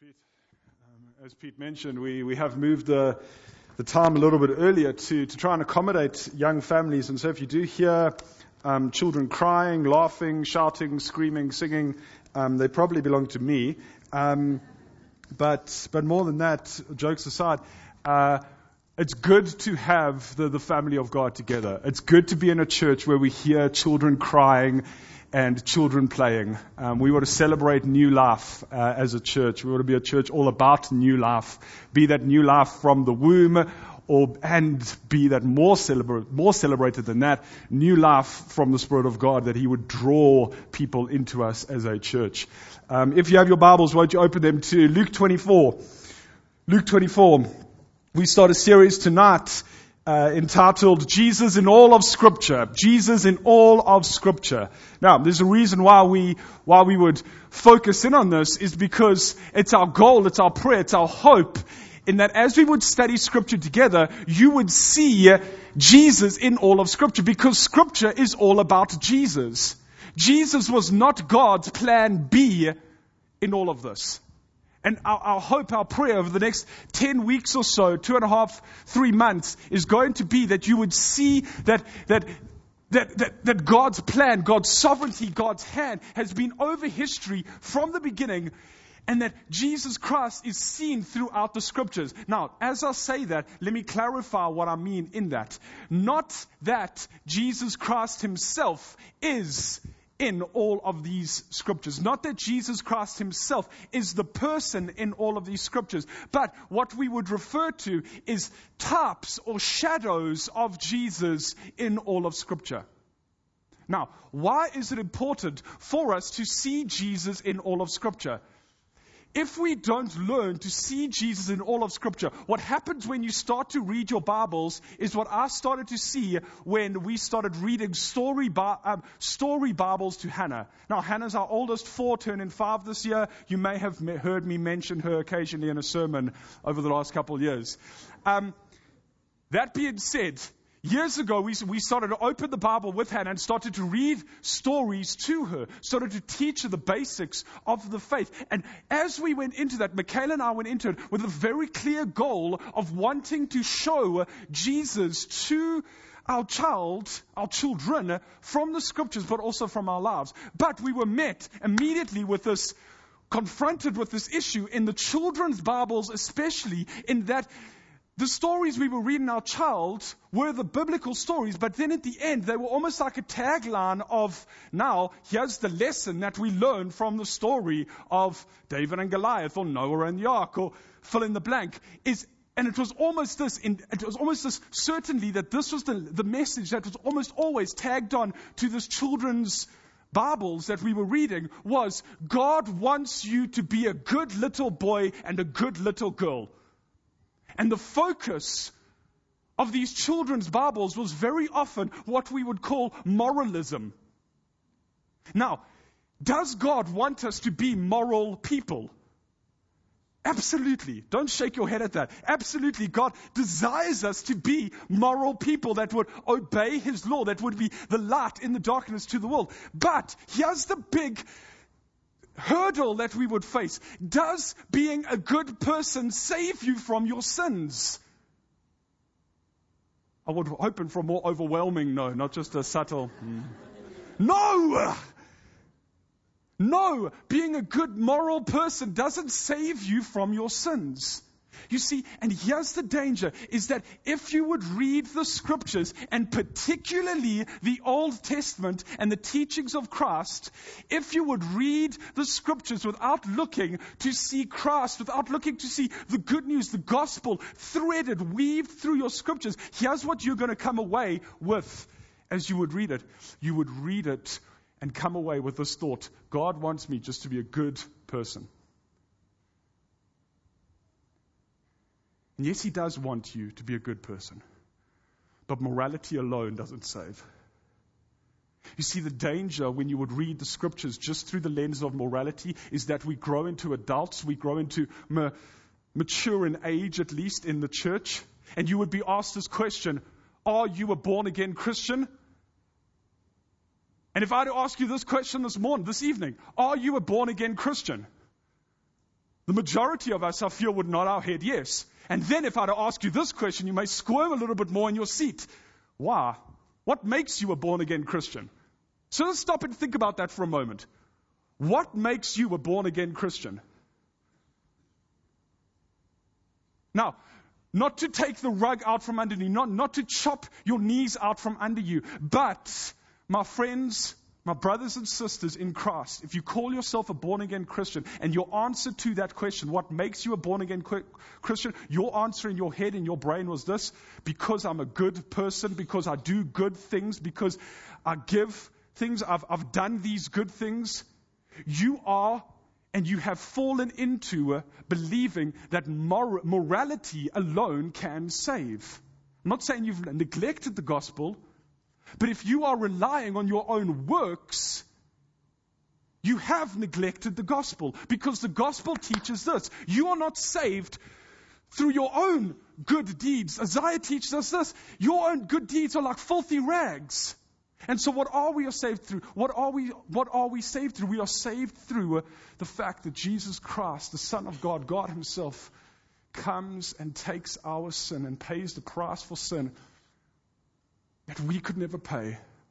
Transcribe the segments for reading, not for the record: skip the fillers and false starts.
Pete. As Pete mentioned, we have moved the time a little bit earlier to try and accommodate young families. And so if you do hear children crying, laughing, shouting, screaming, singing, they probably belong to me. But more than that, jokes aside, it's good to have the family of God together. It's good to be in a church where we hear children crying and children playing. We want to celebrate new life as a church. We want to be a church all about new life. Be that new life from the womb, and be that more celebrated than that, new life from the Spirit of God, that He would draw people into us as a church. If you have your Bibles, won't you open them to Luke 24? Luke 24. We start a series tonight entitled Jesus in All of Scripture. Jesus in All of Scripture. Now, there's a reason why we would focus in on this, is because it's our goal, it's our prayer, it's our hope, in that as we would study Scripture together, you would see Jesus in all of Scripture, because Scripture is all about Jesus. Jesus was not God's plan B in all of this. And our hope, our prayer over the next 10 weeks or so, 2.5, 3 months, is going to be that you would see that God's plan, God's sovereignty, God's hand has been over history from the beginning, and that Jesus Christ is seen throughout the Scriptures. Now, as I say that, let me clarify what I mean in that. Not that Jesus Christ Himself is in all of these Scriptures. Not that Jesus Christ Himself is the person in all of these Scriptures. But what we would refer to is types or shadows of Jesus in all of Scripture. Now, why is it important for us to see Jesus in all of Scripture? If we don't learn to see Jesus in all of Scripture, what happens when you start to read your Bibles is what I started to see when we started reading story Bibles to Hannah. Now, Hannah's our oldest, 4, turning 5 this year. You may have heard me mention her occasionally in a sermon over the last couple of years. That being said, years ago, we started to open the Bible with Hannah and started to read stories to her, started to teach her the basics of the faith. And as we went into that, Michaela and I went into it with a very clear goal of wanting to show Jesus to our children from the Scriptures, but also from our lives. But we were met immediately with this, confronted with this issue in the children's Bibles, especially in that the stories we were reading our child were the biblical stories, but then at the end, they were almost like a tagline of, now, here's the lesson that we learned from the story of David and Goliath, or Noah and the ark, or fill in the blank. And it was almost this, certainly that this was the message that was almost always tagged on to this children's Bibles that we were reading, was God wants you to be a good little boy and a good little girl. And the focus of these children's Bibles was very often what we would call moralism. Now, does God want us to be moral people? Absolutely. Don't shake your head at that. Absolutely. God desires us to be moral people that would obey His law, that would be the light in the darkness to the world. But here's the big hurdle that we would face. Does being a good person save you from your sins? I would hoping for a more overwhelming no, not just a subtle No! No! Being a good moral person doesn't save you from your sins. You see, and here's the danger, is that if you would read the Scriptures, and particularly the Old Testament and the teachings of Christ, if you would read the Scriptures without looking to see Christ, without looking to see the good news, the gospel, threaded, weaved through your Scriptures, here's what you're going to come away with as you would read it. You would read it and come away with this thought: God wants me just to be a good person. And yes, He does want you to be a good person. But morality alone doesn't save. You see, the danger when you would read the Scriptures just through the lens of morality is that we grow into adults, we grow into mature in age, at least in the church. And you would be asked this question: are you a born-again Christian? And if I had to ask you this question this evening, are you a born-again Christian? The majority of us, I feel, would nod our head yes. And then if I were to ask you this question, you may squirm a little bit more in your seat. Why? What makes you a born-again Christian? So let's stop and think about that for a moment. What makes you a born-again Christian? Now, not to take the rug out from under you, not to chop your knees out from under you, but, my friends, my brothers and sisters in Christ, if you call yourself a born-again Christian, and your answer to that question, what makes you a born-again Christian, your answer in your head, in your brain was this: because I'm a good person, because I do good things, because I give things, I've done these good things. You are, and you have fallen into believing that morality alone can save. I'm not saying you've neglected the gospel, but if you are relying on your own works, you have neglected the gospel, because the gospel teaches this: you are not saved through your own good deeds. Isaiah teaches us this: your own good deeds are like filthy rags. And so what are we saved through? What are we saved through? We are saved through the fact that Jesus Christ, the Son of God, God Himself, comes and takes our sin and pays the price for sin that we could never pay.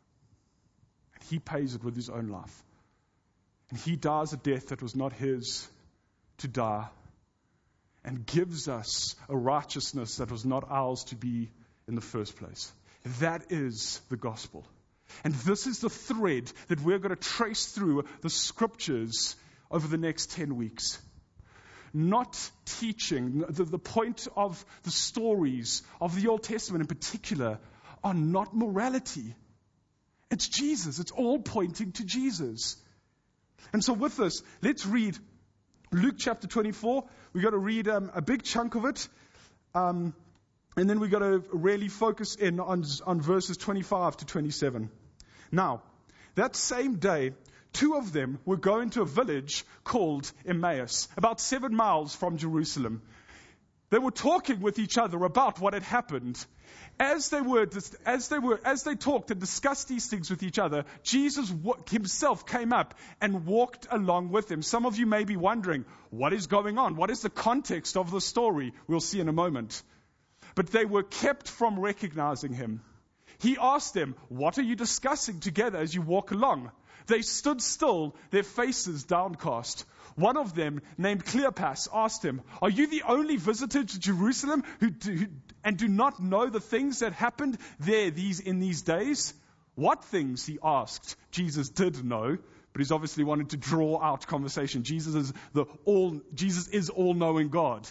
And He pays it with His own life. And He dies a death that was not His to die, and gives us a righteousness that was not ours to be in the first place. That is the gospel. And this is the thread that we're going to trace through the scriptures over the next 10 weeks. Not teaching, the point of the stories of the Old Testament in particular are not morality. It's Jesus. It's all pointing to Jesus. And so with this, let's read Luke chapter 24. We've got to read a big chunk of it. And then we've got to really focus in on verses 25 to 27. Now, that same day, two of them were going to a village called Emmaus, about 7 miles from Jerusalem. They were talking with each other about what had happened. As they talked and discussed these things with each other, Jesus Himself came up and walked along with them. Some of you may be wondering, what is going on? What is the context of the story? We'll see in a moment. But they were kept from recognizing Him. He asked them, "What are you discussing together as you walk along?" They stood still, their faces downcast. One of them, named Cleopas, asked him, "Are you the only visitor to Jerusalem who do not know the things that happened there in these days?" What things, he asked. Jesus did know, but he's obviously wanted to draw out conversation. Jesus is all-knowing God.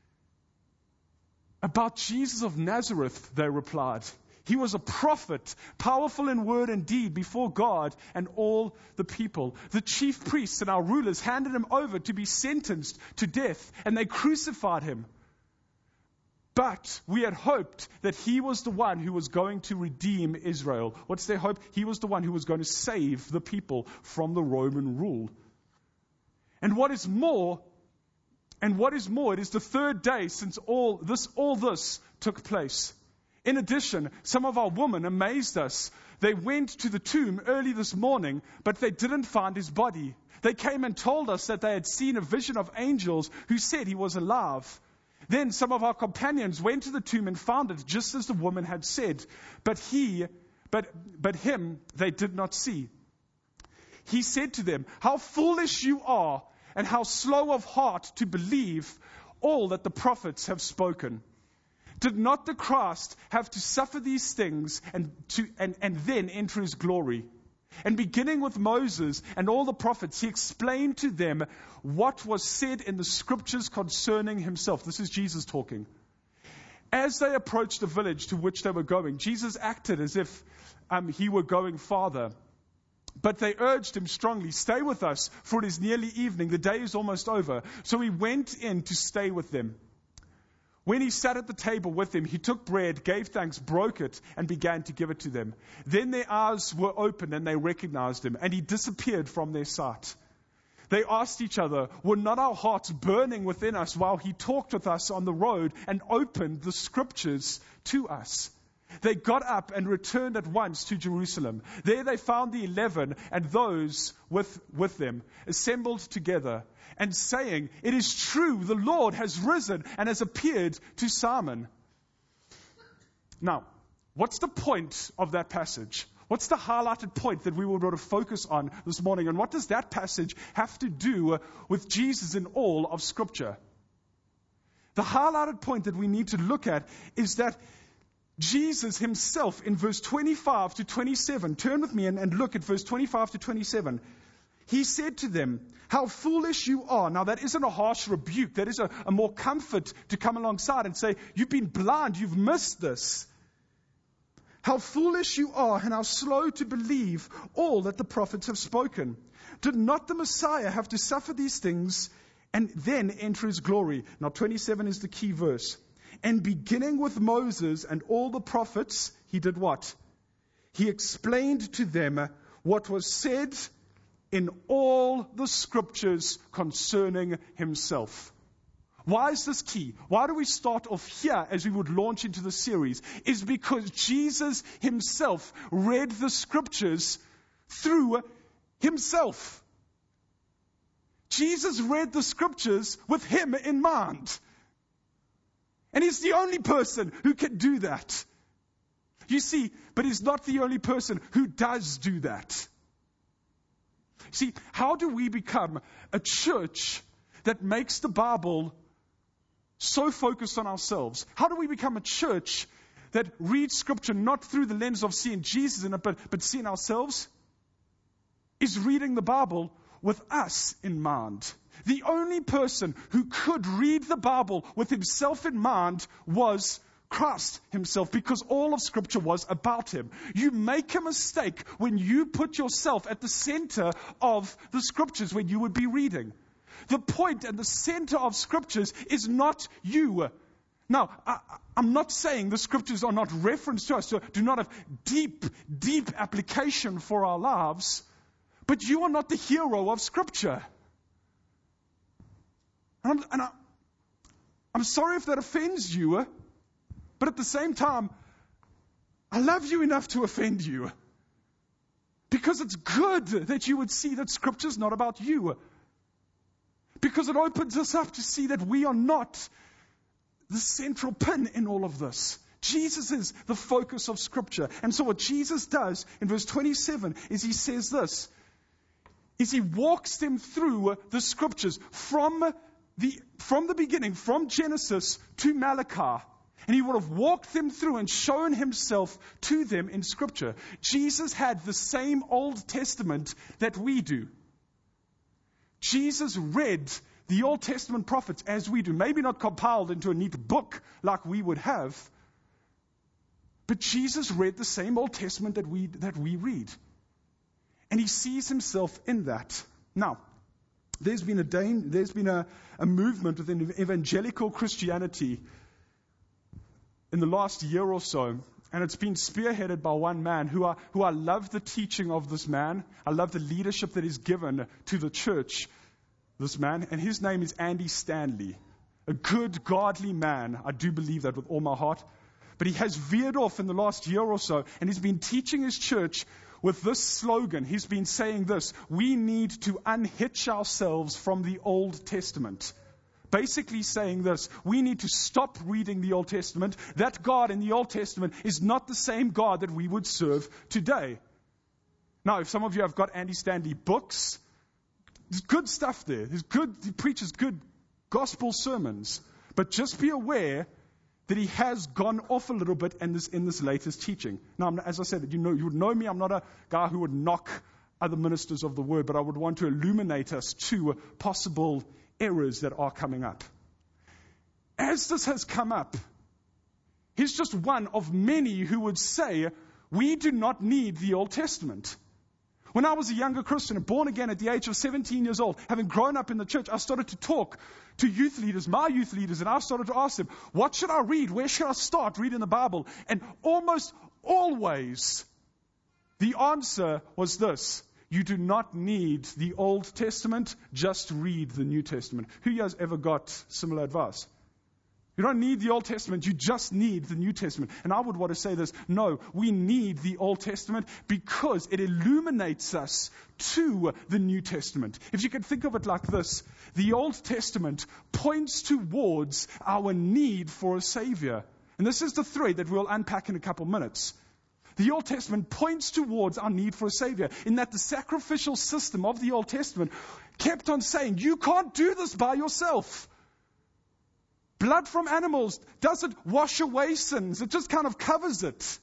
About Jesus of Nazareth, they replied. He was a prophet, powerful in word and deed before God and all the people. The chief priests and our rulers handed Him over to be sentenced to death, and they crucified Him. But we had hoped that He was the one who was going to redeem Israel. What's their hope? He was the one who was going to save the people from the Roman rule. And what is more, it is the third day since all this took place. In addition, some of our women amazed us. They went to the tomb early this morning, but they didn't find His body. They came and told us that they had seen a vision of angels who said He was alive. Then some of our companions went to the tomb and found it just as the woman had said, but Him they did not see. He said to them, "How foolish you are, and how slow of heart to believe all that the prophets have spoken. Did not the Christ have to suffer these things and then enter His glory?" And beginning with Moses and all the prophets, He explained to them what was said in the scriptures concerning Himself. This is Jesus talking. As they approached the village to which they were going, Jesus acted as if He were going farther. But they urged Him strongly, "Stay with us, for it is nearly evening. The day is almost over." So He went in to stay with them. When He sat at the table with them, He took bread, gave thanks, broke it, and began to give it to them. Then their eyes were opened and they recognized Him, and He disappeared from their sight. They asked each other, "Were not our hearts burning within us while He talked with us on the road and opened the scriptures to us?" They got up and returned at once to Jerusalem. There they found the 11 and those with them assembled together and saying, "It is true, the Lord has risen and has appeared to Simon." Now, what's the point of that passage? What's the highlighted point that we will be able to focus on this morning? And what does that passage have to do with Jesus in all of Scripture? The highlighted point that we need to look at is that Jesus himself in verse 25 to 27, turn with me and look at verse 25 to 27. He said to them, "How foolish you are." Now that isn't a harsh rebuke. That is a more comfort to come alongside and say, you've been blind, you've missed this. "How foolish you are and how slow to believe all that the prophets have spoken. Did not the Messiah have to suffer these things and then enter his glory?" Now 27 is the key verse. "And beginning with Moses and all the prophets," he did what? "He explained to them what was said in all the Scriptures concerning himself." Why is this key? Why do we start off here as we would launch into the series? Is because Jesus himself read the Scriptures through himself. Jesus read the Scriptures with him in mind. And he's the only person who can do that. You see, but he's not the only person who does do that. See, how do we become a church that makes the Bible so focused on ourselves? How do we become a church that reads Scripture not through the lens of seeing Jesus in it, but seeing ourselves? Is reading the Bible with us in mind. The only person who could read the Bible with himself in mind was Christ himself, because all of Scripture was about him. You make a mistake when you put yourself at the center of the Scriptures when you would be reading. The point and the center of Scriptures is not you. Now, I'm not saying the Scriptures are not referenced to us, so do not have deep application for our lives, but you are not the hero of Scripture. And I'm sorry if that offends you, but at the same time, I love you enough to offend you. Because it's good that you would see that Scripture's not about you. Because it opens us up to see that we are not the central pin in all of this. Jesus is the focus of Scripture. And so what Jesus does in verse 27 is he says this, is he walks them through the Scriptures from the beginning, from Genesis to Malachi. And he would have walked them through and shown himself to them in Scripture. Jesus had the same Old Testament that we do. Jesus read the Old Testament prophets as we do. Maybe not compiled into a neat book like we would have. But Jesus read the same Old Testament that we read. And he sees himself in that. Now, there's been a movement within evangelical Christianity in the last year or so, and it's been spearheaded by one man who I love the teaching of this man. I love the leadership that is given to the church, this man, and his name is Andy Stanley. A good, godly man. I do believe that with all my heart. But he has veered off in the last year or so, and he's been teaching his church with this slogan. He's been saying this: we need to unhitch ourselves from the Old Testament. Basically saying this: we need to stop reading the Old Testament. That God in the Old Testament is not the same God that we would serve today. Now, if some of you have got Andy Stanley books, there's good stuff there. He preaches good gospel sermons. But just be aware that he has gone off a little bit in this latest teaching. Now, as I said, you would know me. I'm not a guy who would knock other ministers of the word, but I would want to illuminate us to possible errors that are coming up. As this has come up, he's just one of many who would say, we do not need the Old Testament. When I was a younger Christian, born again at the age of 17 years old, having grown up in the church, I started to talk to youth leaders, my youth leaders, and I started to ask them, what should I read? Where should I start reading the Bible? And almost always, the answer was this: you do not need the Old Testament, just read the New Testament. Who has ever got similar advice? You don't need the Old Testament, you just need the New Testament. And I would want to say this, no, we need the Old Testament because it illuminates us to the New Testament. If you can think of it like this, the Old Testament points towards our need for a Savior. And this is the thread that we'll unpack in a couple minutes. The Old Testament points towards our need for a Savior, in that the sacrificial system of the Old Testament kept on saying, you can't do this by yourself. Blood from animals doesn't wash away sins. It just kind of covers it.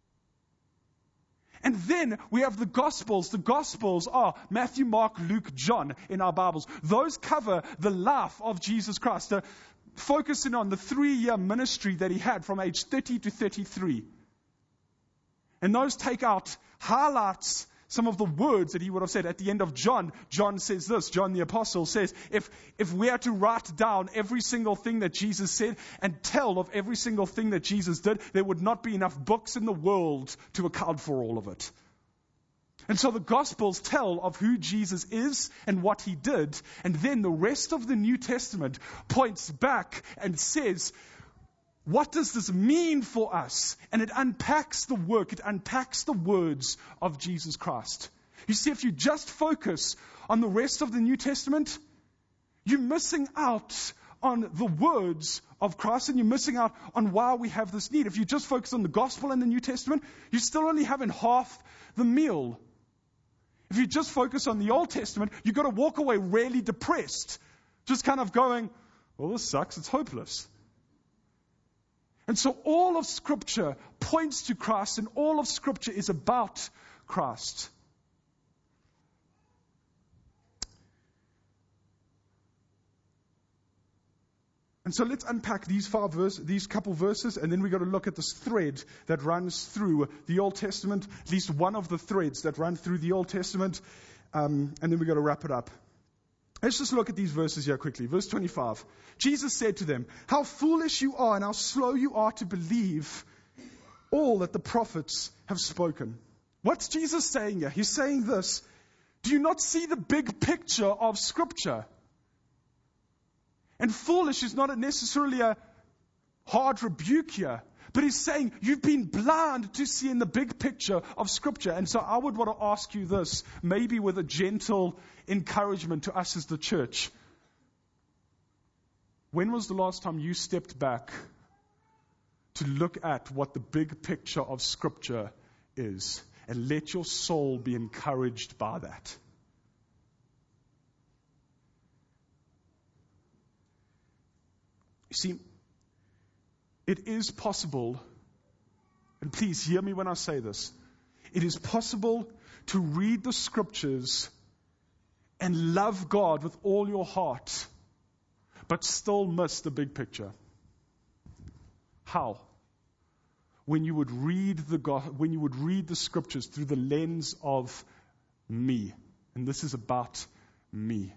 And then we have the Gospels. The Gospels are Matthew, Mark, Luke, John in our Bibles. Those cover the life of Jesus Christ, focusing on the 3-year ministry that he had from age 30 to 33. And those take out, highlights some of the words that he would have said. At the end of John, John says this, John the Apostle says, if we had to write down every single thing that Jesus said and tell of every single thing that Jesus did, there would not be enough books in the world to account for all of it. And so the Gospels tell of who Jesus is and what he did, and then the rest of the New Testament points back and says, what does this mean for us? And it unpacks the work, it unpacks the words of Jesus Christ. You see, if you just focus on the rest of the New Testament, you're missing out on the words of Christ, and you're missing out on why we have this need. If you just focus on the gospel and the New Testament, you're still only having half the meal. If you just focus on the Old Testament, you've got to walk away really depressed, just kind of going, well, this sucks, it's hopeless. And so all of Scripture points to Christ, and all of Scripture is about Christ. And so let's unpack these couple verses, and then we've got to look at this thread that runs through the Old Testament, at least one of the threads that run through the Old Testament, and then we've got to wrap it up. Let's just look at these verses here quickly. Verse 25. Jesus said to them, how foolish you are and how slow you are to believe all that the prophets have spoken. What's Jesus saying here? He's saying this. Do you not see the big picture of Scripture? And foolish is not necessarily a hard rebuke here, but he's saying you've been blind to see in the big picture of Scripture. And so I would want to ask you this, maybe with a gentle encouragement to us as the church. When was the last time you stepped back to look at what the big picture of Scripture is and let your soul be encouraged by that? You see, it is possible, and please hear me when I say this, it is possible to read the Scriptures and love God with all your heart, but still miss the big picture. How? When you would read the Scriptures through the lens of me, and this is about me.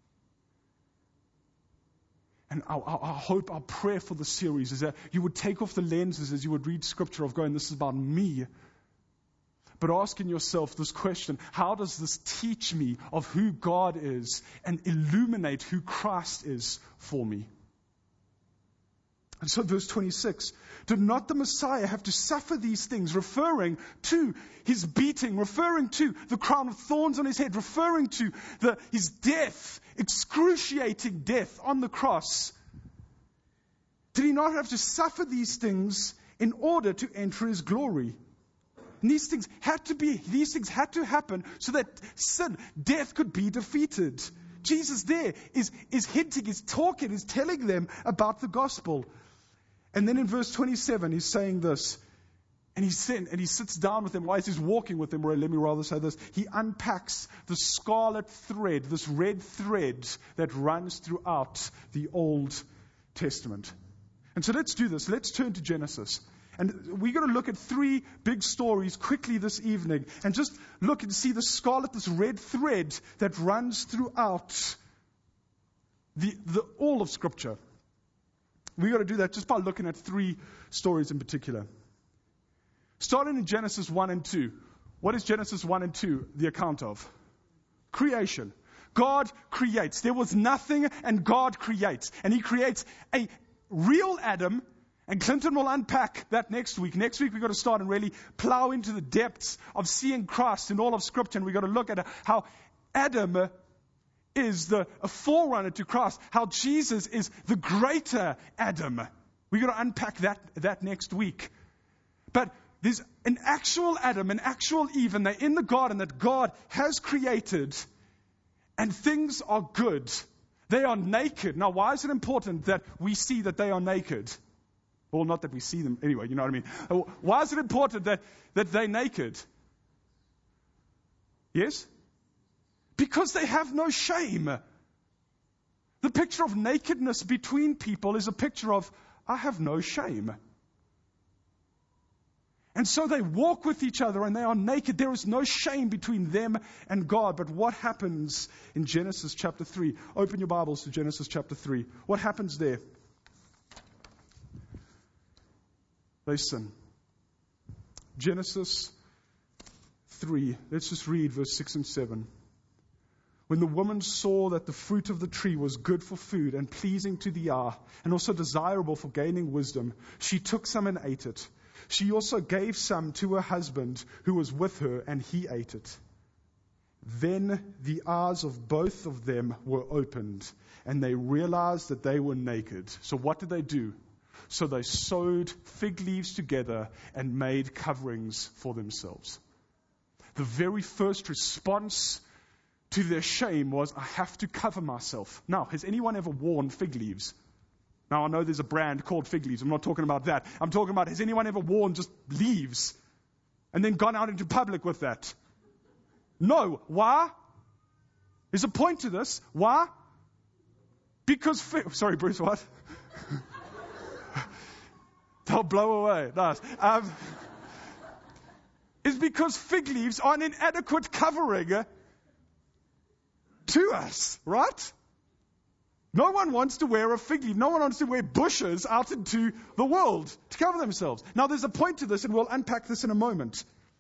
And our hope, our prayer for the series is that you would take off the lenses as you would read Scripture of going, this is about me. But asking yourself this question, how does this teach me of who God is and illuminate who Christ is for me? And so verse 26, did not the Messiah have to suffer these things, referring to his beating, referring to the crown of thorns on his head, referring to his death, excruciating death on the cross? Did he not have to suffer these things in order to enter his glory? And these things had to happen so that sin, death could be defeated. Jesus there is hinting, is talking, is telling them about the gospel. And then in verse 27, he's saying this, and he sits down with them. While he's walking with them, or let me rather say this, he unpacks the scarlet thread, this red thread that runs throughout the Old Testament. And so let's do this. Let's turn to Genesis. And we're going to look at 3 big stories quickly this evening, and just look and see the scarlet, this red thread that runs throughout all of Scripture. We're going to do that just by looking at 3 stories in particular. Starting in Genesis 1 and 2. What is Genesis 1 and 2 the account of? Creation. God creates. There was nothing, and God creates. And he creates a real Adam, and Clinton will unpack that next week. Next week we've got to start and really plow into the depths of seeing Christ in all of Scripture. And we've got to look at how Adam is a forerunner to Christ, how Jesus is the greater Adam. We've got to unpack that next week. But there's an actual Adam, an actual Eve, and they're in the garden that God has created, and things are good. They are naked. Now, why is it important that we see that they are naked? Well, not that we see them anyway, you know what I mean. Why is it important that they're naked? Yes? Because they have no shame. The picture of nakedness between people is a picture of, I have no shame. And so they walk with each other and they are naked. There is no shame between them and God. But what happens in Genesis chapter 3? Open your Bibles to Genesis chapter 3. What happens there? They sin. Genesis 3. Let's just read verse 6 and 7. When the woman saw that the fruit of the tree was good for food and pleasing to the eye, and also desirable for gaining wisdom, she took some and ate it. She also gave some to her husband who was with her, and he ate it. Then the eyes of both of them were opened, and they realized that they were naked. So what did they do? So they sewed fig leaves together and made coverings for themselves. The very first response to their shame was, I have to cover myself. Now, has anyone ever worn fig leaves? Now, I know there's a brand called fig leaves. I'm not talking about that. I'm talking about, has anyone ever worn just leaves and then gone out into public with that? No. Why? There's a point to this. Why? Because, sorry, Bruce, what? They'll blow away. Nice. It's because fig leaves are an inadequate covering to us, right? No one wants to wear a fig leaf. No one wants to wear bushes out into the world to cover themselves. Now, there's a point to this, and we'll unpack this in a moment.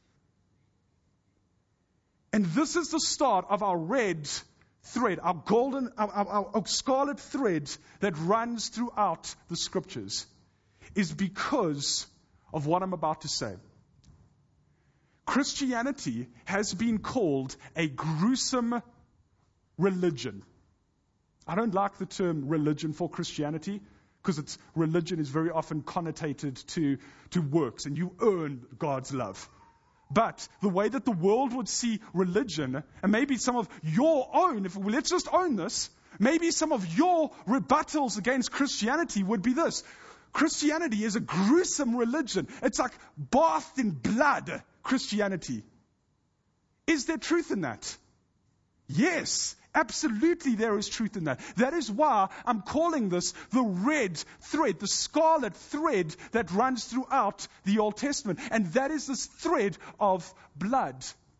And this is the start of our red thread, our golden, our scarlet thread that runs throughout the Scriptures, is because of what I'm about to say. Christianity has been called a gruesome religion. I don't like the term religion for Christianity because religion is very often connotated to works and you earn God's love. But the way that the world would see religion, and maybe some of your own, let's just own this, maybe some of your rebuttals against Christianity would be this. Christianity is a gruesome religion. It's like bathed in blood Christianity. Is there truth in that? Yes, absolutely there is truth in that. That is why I'm calling this the red thread, the scarlet thread that runs throughout the Old Testament. And that is this thread of blood.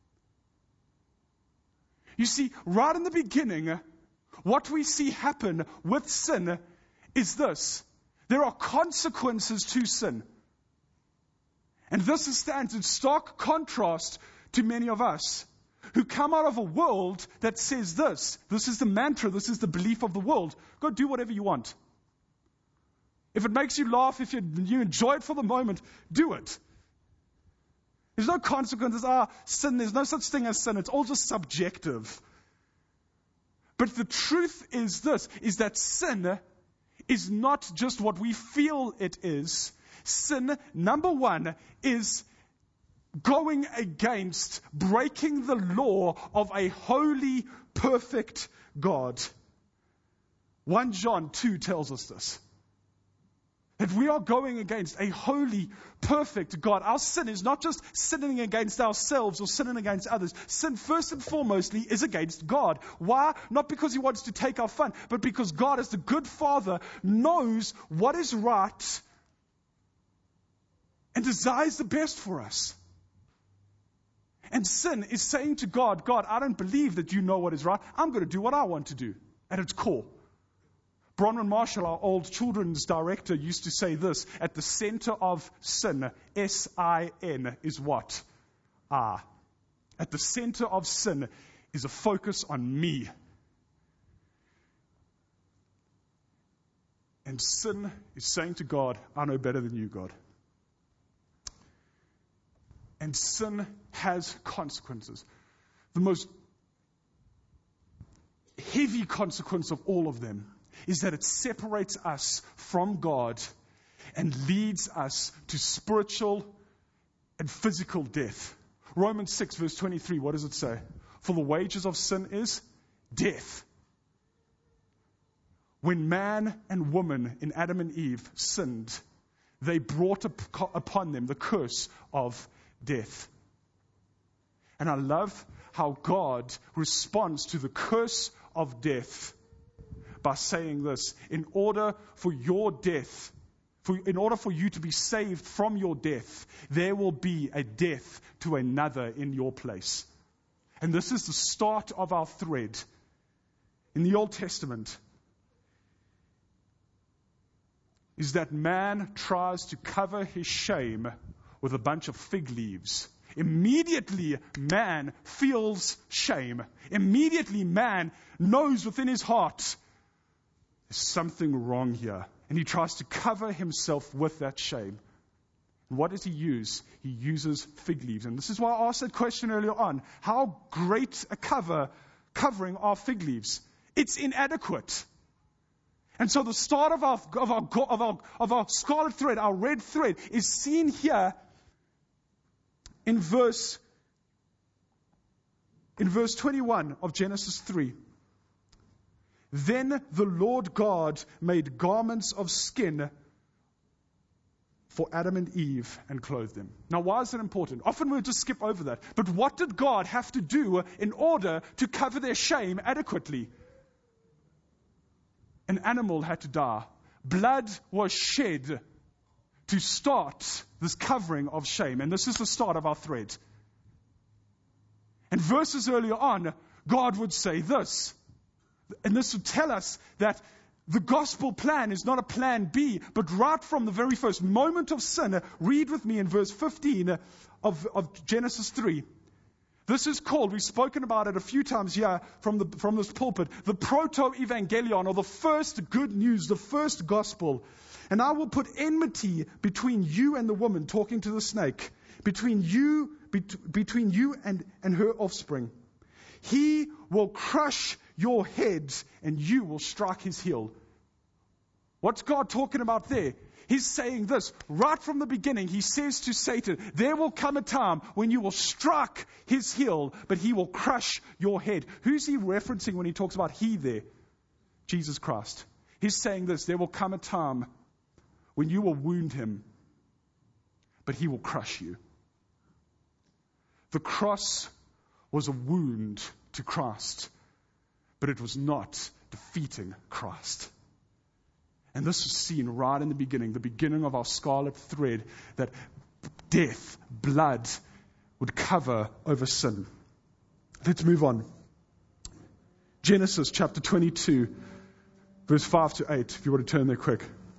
You see, right in the beginning, what we see happen with sin is this. There are consequences to sin. And this stands in stark contrast to many of us who come out of a world that says this. This is the mantra, this is the belief of the world. Go do whatever you want. If it makes you laugh, if you enjoy it for the moment, do it. There's no consequences. Sin, there's no such thing as sin. It's all just subjective. But the truth is this, is that sin is not just what we feel it is. Sin, number one, is going against, breaking the law of a holy, perfect God. 1 John 2 tells us this. That we are going against a holy, perfect God. Our sin is not just sinning against ourselves or sinning against others. Sin, first and foremostly, is against God. Why? Not because He wants to take our fun, but because God, as the good Father, knows what is right and desires the best for us. And sin is saying to God, God, I don't believe that you know what is right. I'm going to do what I want to do at its core. Bronwyn Marshall, our old children's director, used to say this, at the center of sin, S-I-N, is what? At the center of sin is a focus on me. And sin is saying to God, I know better than you, God. And sin has consequences. The most heavy consequence of all of them is that it separates us from God and leads us to spiritual and physical death. Romans 6 verse 23, what does it say? For the wages of sin is death. When man and woman in Adam and Eve sinned, they brought upon them the curse of death. And I love how God responds to the curse of death by saying this: in order for your death, in order for you to be saved from your death, there will be a death to another in your place. And this is the start of our thread. In the Old Testament, is that man tries to cover his shame with a bunch of fig leaves. Immediately, man feels shame. Immediately, man knows within his heart, there's something wrong here. And he tries to cover himself with that shame. And what does he use? He uses fig leaves. And this is why I asked that question earlier on. How great a covering are fig leaves? It's inadequate. And so the start of our scarlet thread, our red thread, is seen here in verse 21 of Genesis 3. Then the Lord God made garments of skin for Adam and Eve and clothed them. Now, why is that important? Often we'll just skip over that. But what did God have to do in order to cover their shame adequately? An animal had to die. Blood was shed to start this covering of shame. And this is the start of our thread. And verses earlier on, God would say this. And this would tell us that the gospel plan is not a plan B, but right from the very first moment of sin, read with me in verse 15 of Genesis 3. This is called, we've spoken about it a few times here from this pulpit, the proto-evangelion, or the first good news, the first gospel. And I will put enmity between you and the woman, talking to the snake, between you and her offspring. He will crush your head and you will strike his heel. What's God talking about there? He's saying this right from the beginning. He says to Satan, there will come a time when you will strike his heel, but he will crush your head. Who's he referencing when he talks about he there? Jesus Christ. He's saying this: there will come a time when you will wound him, but he will crush you. The cross was a wound to Christ, but it was not defeating Christ. And this is seen right in the beginning of our scarlet thread, that death, blood, would cover over sin. Let's move on. Genesis chapter 22, verse 5 to 8, if you want to turn there quick.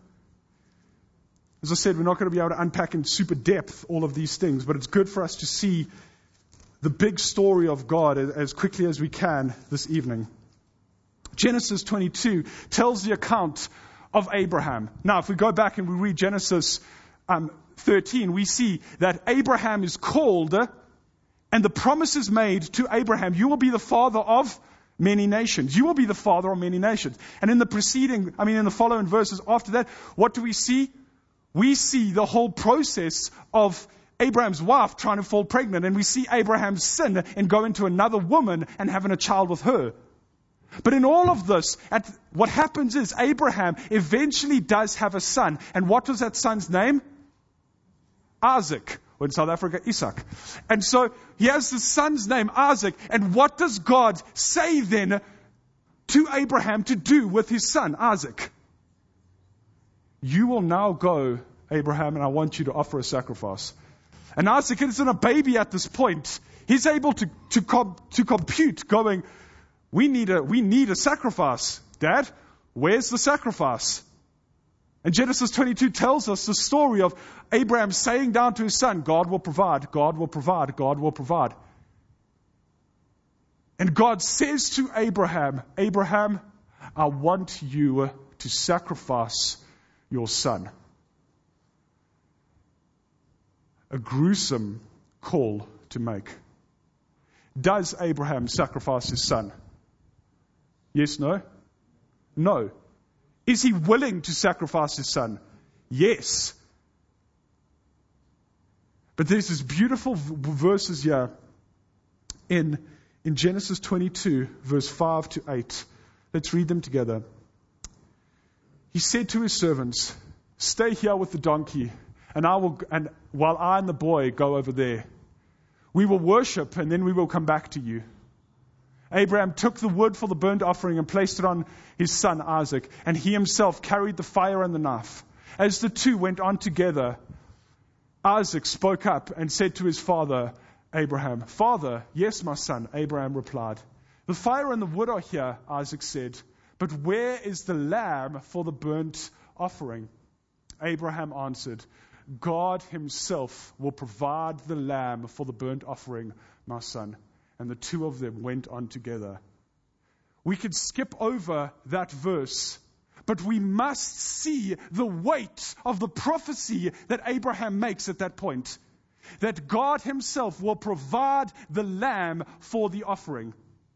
As I said, we're not going to be able to unpack in super depth all of these things, but it's good for us to see the big story of God as quickly as we can this evening. Genesis 22 tells the account of Abraham. Now, if we go back and we read Genesis 13, we see that Abraham is called, and the promise is made to Abraham: you will be the father of many nations. You will be the father of many nations. And in the following verses after that, what do we see? We see the whole process of Abraham's wife trying to fall pregnant, and we see Abraham's sin and go into another woman and having a child with her. But in all of this, what happens is Abraham eventually does have a son. And what was that son's name? Isaac. Or in South Africa, Isaac. And so he has the son's name, Isaac. And what does God say then to Abraham to do with his son, Isaac? You will now go, Abraham, and I want you to offer a sacrifice. And Isaac isn't a baby at this point. He's able to compute, going, we need a sacrifice. Dad, where's the sacrifice? And Genesis 22 tells us the story of Abraham saying down to his son, God will provide, God will provide, God will provide. And God says to Abraham, Abraham, I want you to sacrifice your son. A gruesome call to make. Does Abraham sacrifice his son? Yes, no? No. Is he willing to sacrifice his son? Yes. But there's this beautiful verses here in Genesis 22, verse 5 to 8. Let's read them together. He said to his servants, "Stay here with the donkey, and while I and the boy go over there. We will worship, and then we will come back to you." Abraham took the wood for the burnt offering and placed it on his son Isaac, and he himself carried the fire and the knife. As the two went on together, Isaac spoke up and said to his father Abraham, "Father." "Yes, my son," Abraham replied. "The fire and the wood are here," Isaac said, "but where is the lamb for the burnt offering?" Abraham answered, "God himself will provide the lamb for the burnt offering, my son." And the two of them went on together. We could skip over that verse, but we must see the weight of the prophecy that Abraham makes at that point. That God himself will provide the lamb for the offering.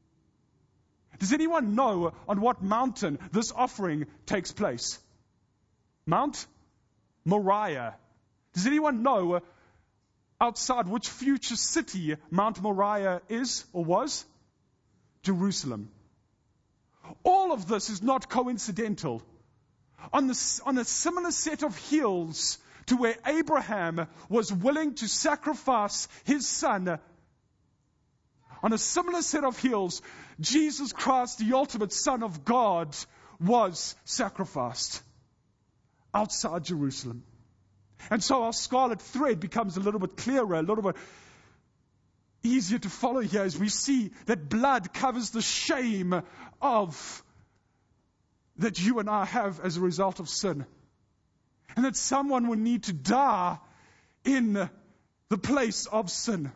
Does anyone know on what mountain this offering takes place? Mount Moriah. Does anyone know outside which future city Mount Moriah is or was? Jerusalem. All of this is not coincidental. On a similar set of hills to where Abraham was willing to sacrifice his son, on a similar set of hills, Jesus Christ, the ultimate Son of God, was sacrificed outside Jerusalem. And so our scarlet thread becomes a little bit clearer, a little bit easier to follow here as we see that blood covers the shame of that you and I have as a result of sin. And that someone would need to die in the place of sin.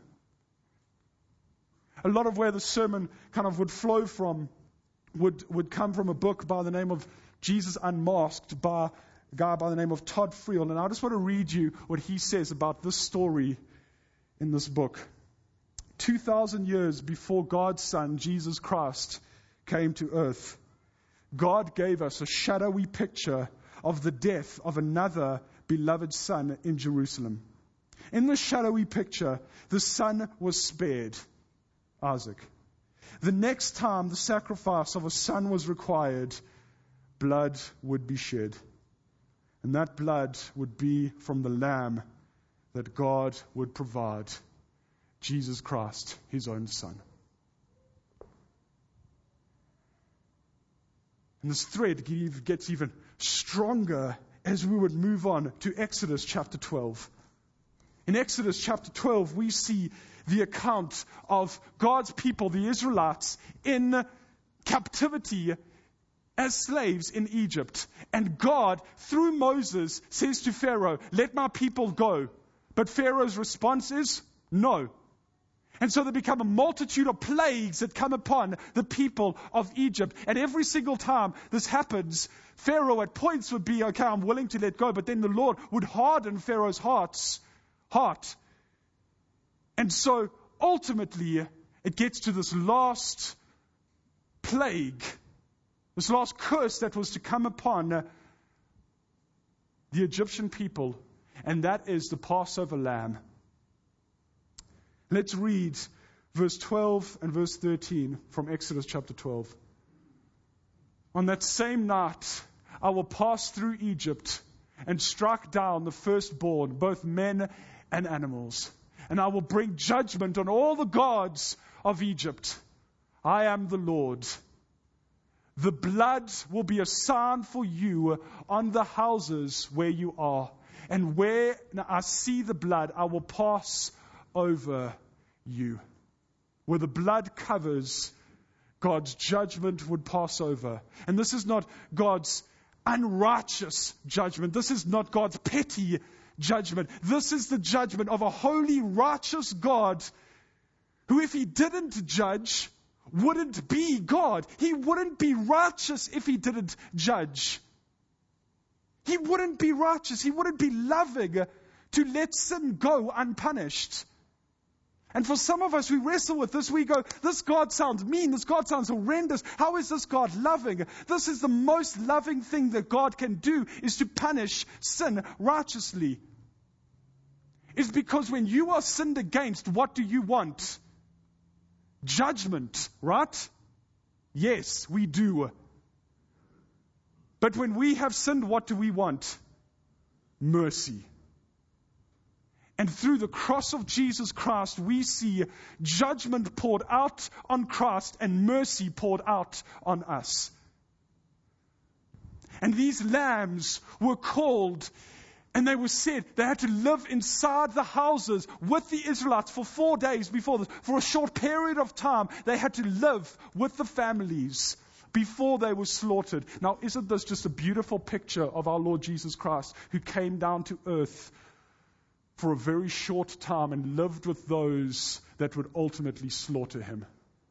A lot of where the sermon kind of would flow from would come from a book by the name of Jesus Unmasked by a guy by the name of Todd Friel. And I just want to read you what he says about this story in this book. 2,000 years before God's Son, Jesus Christ, came to earth, God gave us a shadowy picture of the death of another beloved son in Jerusalem. In the shadowy picture, the son was spared, Isaac. The next time the sacrifice of a son was required, blood would be shed. And that blood would be from the lamb that God would provide, Jesus Christ, his own son. And this thread gets even stronger as we would move on to Exodus chapter 12. In Exodus chapter 12, we see the account of God's people, the Israelites, in captivity as slaves in Egypt. And God, through Moses, says to Pharaoh, "Let my people go." But Pharaoh's response is, "No." And so there become a multitude of plagues that come upon the people of Egypt. And every single time this happens, Pharaoh at points would be, "Okay, I'm willing to let go." But then the Lord would harden Pharaoh's heart. And so ultimately, it gets to this last plague, this last curse that was to come upon the Egyptian people. And that is the Passover lamb. Let's read verse 12 and verse 13 from Exodus chapter 12. "On that same night, I will pass through Egypt and strike down the firstborn, both men and animals. And I will bring judgment on all the gods of Egypt. I am the Lord. The blood will be a sign for you on the houses where you are. And where I see the blood, I will pass over you." Where the blood covers, God's judgment would pass over. And this is not God's unrighteous judgment. This is not God's petty judgment. This is the judgment of a holy, righteous God who, if he didn't judge, wouldn't be God. He wouldn't be righteous if he didn't judge. He wouldn't be righteous. He wouldn't be loving to let sin go unpunished. And for some of us, we wrestle with this. We go, this God sounds mean. This God sounds horrendous. How is this God loving? This is the most loving thing that God can do, is to punish sin righteously. It's because when you are sinned against, what do you want? Judgment, right? Yes, we do. But when we have sinned, what do we want? Mercy. And through the cross of Jesus Christ, we see judgment poured out on Christ and mercy poured out on us. And these lambs were called, and they were said they had to live inside the houses with the Israelites for 4 days before this. For a short period of time, they had to live with the families before they were slaughtered. Now, isn't this just a beautiful picture of our Lord Jesus Christ, who came down to earth for a very short time and lived with those that would ultimately slaughter him?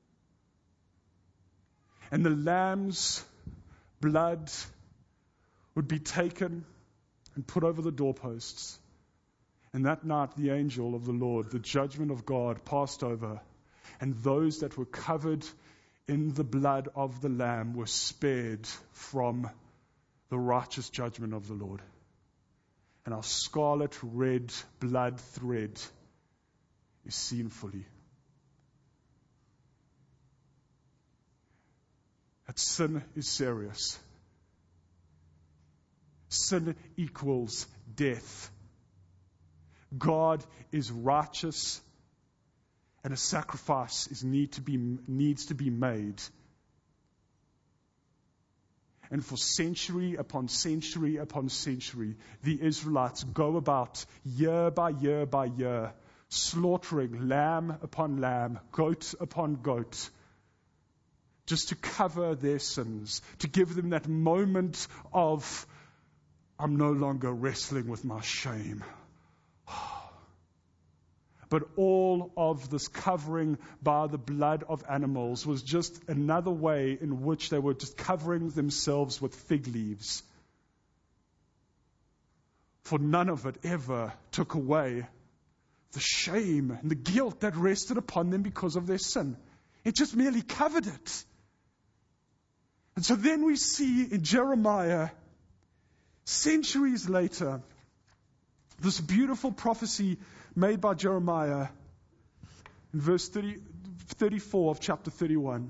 And the lamb's blood would be taken and put over the doorposts. And that night, the angel of the Lord, the judgment of God, passed over. And those that were covered in the blood of the Lamb were spared from the righteous judgment of the Lord. And our scarlet red blood thread is seen fully. That sin is serious. Sin equals death. God is righteous, and a sacrifice needs to be made. And for century upon century upon century, the Israelites go about year by year by year, slaughtering lamb upon lamb, goat upon goat, just to cover their sins, to give them that moment of, I'm no longer wrestling with my shame. But all of this covering by the blood of animals was just another way in which they were just covering themselves with fig leaves. For none of it ever took away the shame and the guilt that rested upon them because of their sin. It just merely covered it. And so then we see in Jeremiah, centuries later, this beautiful prophecy made by Jeremiah in verse 34 of chapter 31.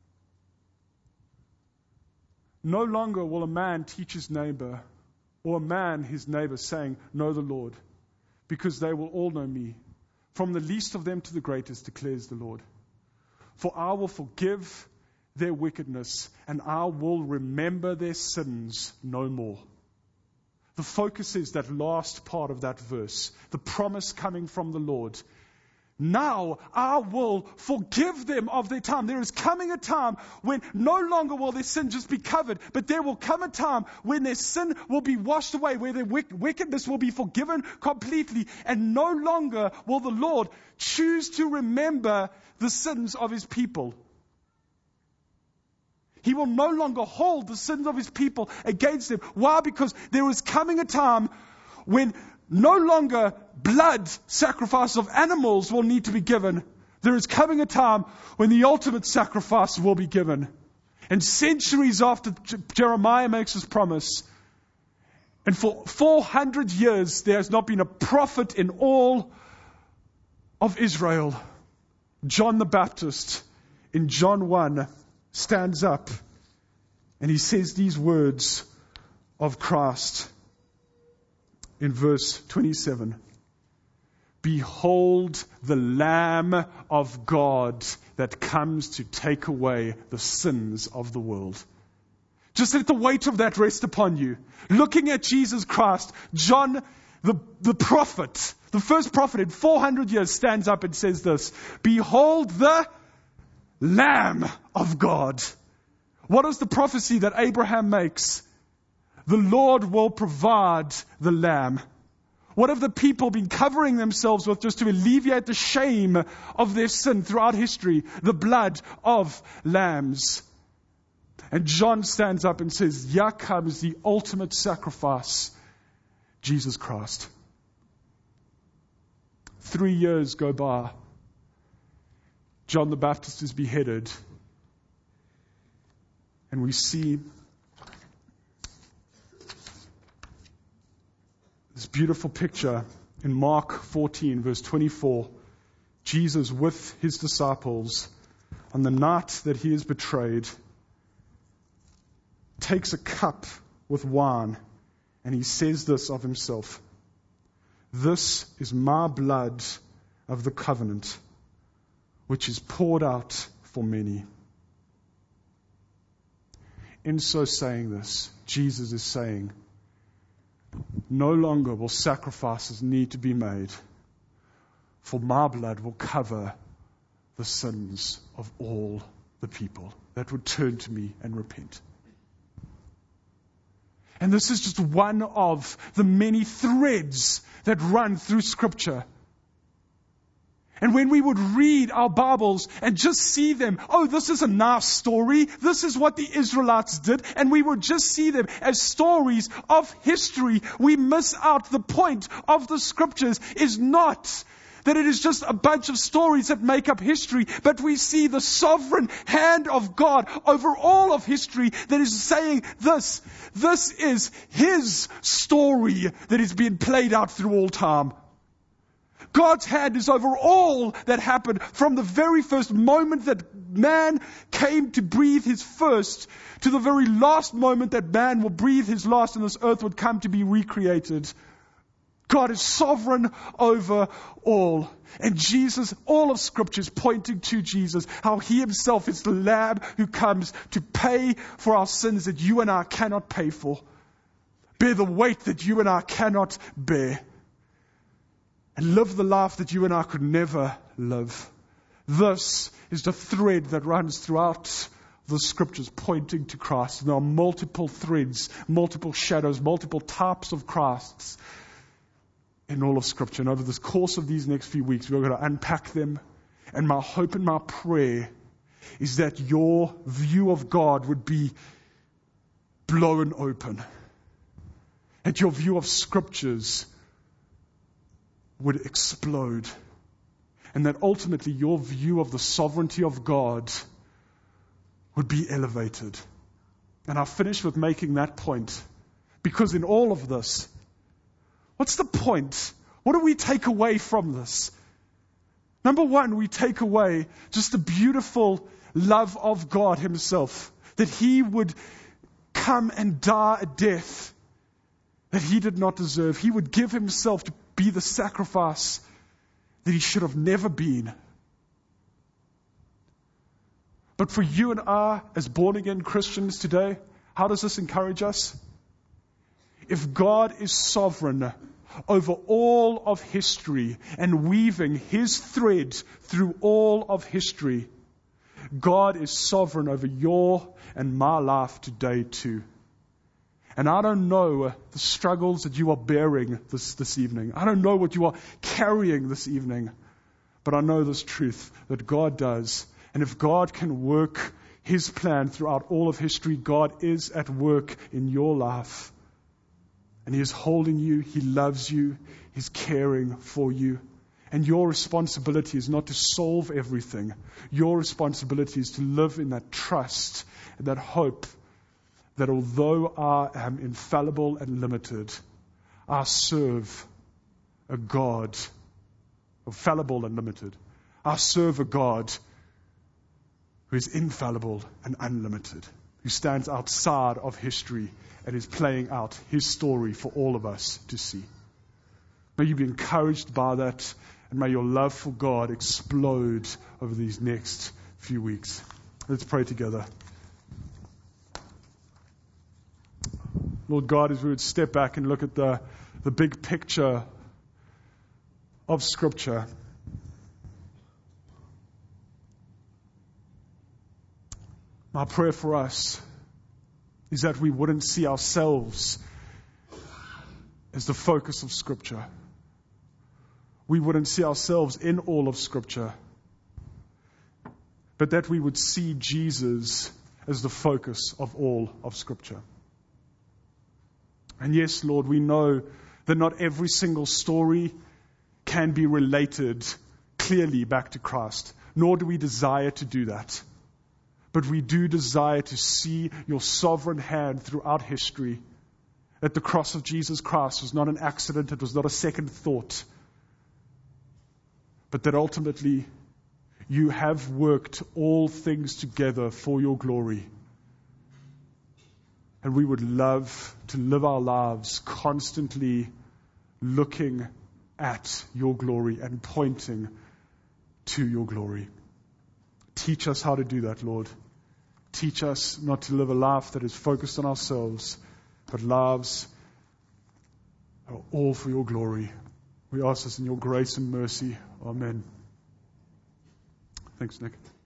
No longer will a man teach his neighbor, or a man his neighbor, saying, know the Lord, because they will all know me, from the least of them to the greatest, declares the Lord. For I will forgive their wickedness, and I will remember their sins no more. The focus is that last part of that verse, the promise coming from the Lord. Now I will forgive them of their time. There is coming a time when no longer will their sin just be covered, but there will come a time when their sin will be washed away, where their wickedness will be forgiven completely, and no longer will the Lord choose to remember the sins of his people. He will no longer hold the sins of his people against them. Why? Because there is coming a time when no longer blood sacrifice of animals will need to be given. There is coming a time when the ultimate sacrifice will be given. And centuries after Jeremiah makes his promise, and for 400 years there has not been a prophet in all of Israel, John the Baptist, in John 1, stands up and he says these words of Christ in verse 27. Behold the Lamb of God that comes to take away the sins of the world. Just let the weight of that rest upon you. Looking at Jesus Christ, John the prophet, the first prophet in 400 years, stands up and says this: behold the Lamb of God. What is the prophecy that Abraham makes? The Lord will provide the lamb. What have the people been covering themselves with just to alleviate the shame of their sin throughout history? The blood of lambs. And John stands up and says, here comes the ultimate sacrifice, Jesus Christ. 3 years go by. John the Baptist is beheaded. And we see this beautiful picture in Mark 14, verse 24. Jesus with his disciples on the night that he is betrayed takes a cup with wine and he says this of himself: this is my blood of the covenant, which is poured out for many. In so saying this, Jesus is saying, no longer will sacrifices need to be made, for my blood will cover the sins of all the people that would turn to me and repent. And this is just one of the many threads that run through Scripture. And when we would read our Bibles and just see them, oh, this is a nice story, this is what the Israelites did, and we would just see them as stories of history, we miss out the point of the Scriptures is not that it is just a bunch of stories that make up history, but we see the sovereign hand of God over all of history that is saying this is His story that is being played out through all time. God's hand is over all that happened from the very first moment that man came to breathe his first to the very last moment that man will breathe his last and this earth would come to be recreated. God is sovereign over all. And Jesus, all of Scripture is pointing to Jesus, how He Himself is the Lamb who comes to pay for our sins that you and I cannot pay for, bear the weight that you and I cannot bear, and live the life that you and I could never live. This is the thread that runs throughout the Scriptures pointing to Christ. And there are multiple threads, multiple shadows, multiple types of Christs in all of Scripture. And over the course of these next few weeks, we're going to unpack them. And my hope and my prayer is that your view of God would be blown open. That your view of Scriptures would explode. And that ultimately your view of the sovereignty of God would be elevated. And I'll finish with making that point. Because in all of this, what's the point? What do we take away from this? Number one, we take away just the beautiful love of God Himself. That He would come and die a death that He did not deserve. He would give Himself to be the sacrifice that He should have never been. But for you and I, as born-again Christians today, how does this encourage us? If God is sovereign over all of history and weaving His thread through all of history, God is sovereign over your and my life today too. And I don't know the struggles that you are bearing this evening. I don't know what you are carrying this evening. But I know this truth that God does. And if God can work His plan throughout all of history, God is at work in your life. And He is holding you. He loves you. He's caring for you. And your responsibility is not to solve everything. Your responsibility is to live in that trust and that hope that although I am infallible and limited, I serve a God, fallible and limited. I serve a God who is infallible and unlimited, who stands outside of history and is playing out His story for all of us to see. May you be encouraged by that, and may your love for God explode over these next few weeks. Let's pray together. Lord God, as we would step back and look at the big picture of Scripture, my prayer for us is that we wouldn't see ourselves as the focus of Scripture. We wouldn't see ourselves in all of Scripture, but that we would see Jesus as the focus of all of Scripture. And yes, Lord, we know that not every single story can be related clearly back to Christ, nor do we desire to do that. But we do desire to see your sovereign hand throughout history, that the cross of Jesus Christ was not an accident, it was not a second thought, but that ultimately you have worked all things together for your glory. And we would love to live our lives constantly looking at your glory and pointing to your glory. Teach us how to do that, Lord. Teach us not to live a life that is focused on ourselves, but lives are all for your glory. We ask this in your grace and mercy. Amen. Thanks, Nick.